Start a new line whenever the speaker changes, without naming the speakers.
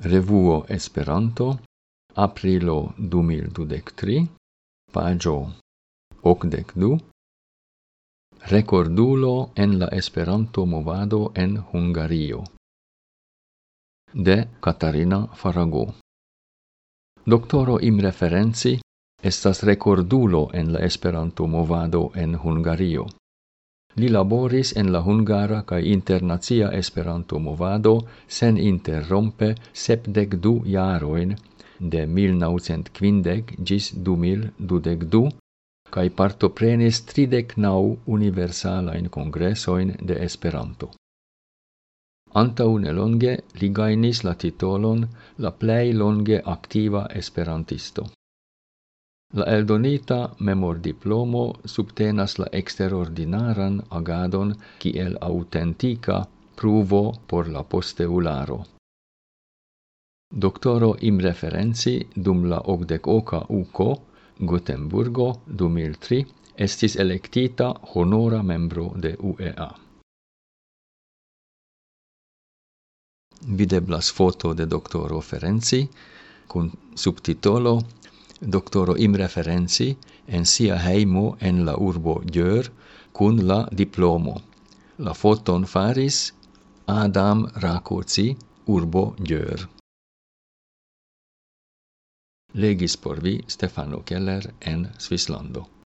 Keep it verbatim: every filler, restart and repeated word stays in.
Revuo Esperanto, aprilo du mil dudek tri, pagio okdek du, rekordulo en la Esperanto-movado en Hungario, de Katarina Farago. Doktoro Imre Ferenci estas rekordulo en la Esperanto-movado en Hungario. Li laboris en la hungara kaj internacia Esperanto-movado sen interrompe sepdek du jarojn de mil naŭcent kvindek ĝis du mil dudek du kaj partoprenis tridek naŭ universalajn kongresojn de Esperanto. Antaŭ nelonge li gajnis la titolon la plej longe aktiva esperantisto. La eldonita memordiplomo subtenas la eksterordinaran agadon kiel aŭtentika pruvo por la posteularo. Doktoro Imre Ferenci dum la okdekoka uko Gotemburgo du mil tri estis elektita honora membro de U E A. Videblas foto de doktoro Ferenci kun subtitolo Doktoro Imre Ferenci en sia hejmo en la urbo Győr kun la diplomo. La foton faris Adam Rákóczi, urbo Győr. Legis por vi Stefano Keller en Svislando.